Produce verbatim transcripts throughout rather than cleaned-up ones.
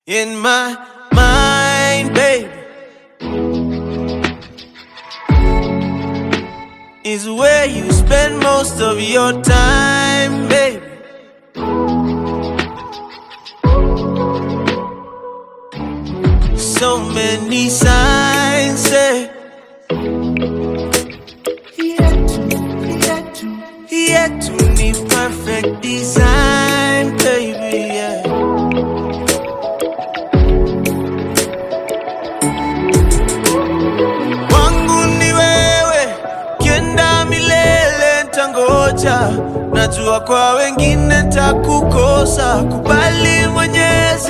In my mind, baby, is where you spend most of your time, baby. So many signs say yet to, yet to, yet to need perfect design, baby, yeah. Wangu ni wewe, kienda milele ntangoja. Najua kwa wengine ntakukosa, kubali Mwenyezi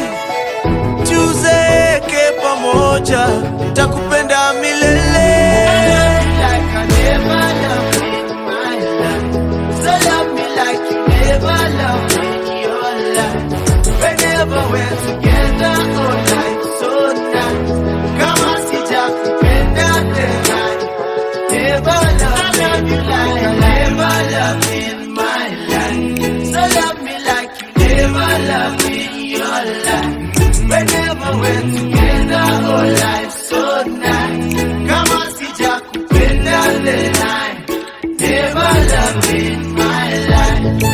tuzeke pamoja, takupenda milele. Like I never loved in my life, so love me like you never loved in your life. Whenever we're together, oh life so nice. Kama sijakupenda tena, never loved you like I never loved in my life. So love me like you never loved in your life. Whenever we're together, oh life so nice. Kama sijakupenda tena, never loved in my life.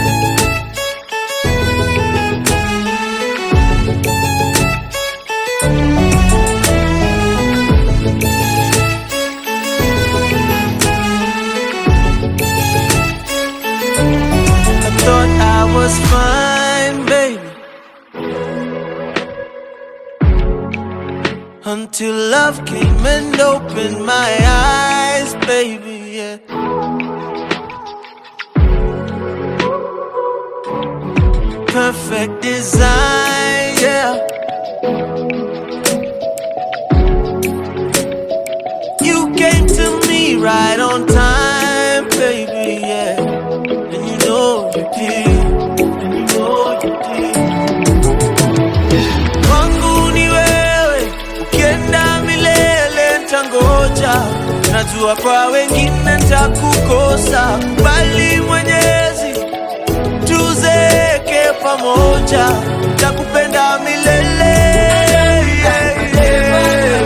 I thought I was fine, baby, until love came and opened my eyes, baby, yeah. Perfect design, yeah. You came to me right on time, baby, yeah. And you know you did, and you know you did. Wangu ni wewe, ukienda milele ntangoja. Najua kwa wengine ntakukosa, kubali Mwenyezi tuzeke pamoja, takupenda milele, yeah, yeah.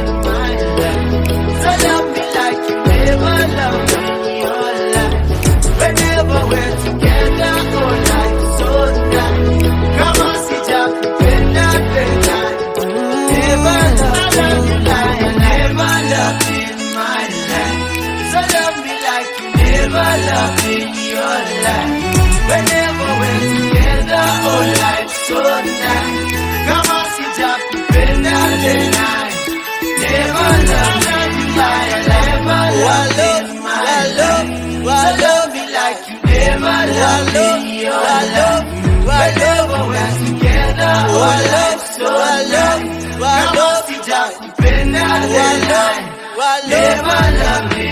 So love me like you never loved in your life. Whenever we're together, oh life so nice. Kama sijakupenda tena, never loved you like I never loved in my life. So love me like you never loved in your life. Whenever we're together, oh life so nice. Kama sijakupenda tena, never loved you like I never loved in my life. So love me like you never loved in your life. Whenever we're together, oh life so nice. Kama sijakupenda tena, never loved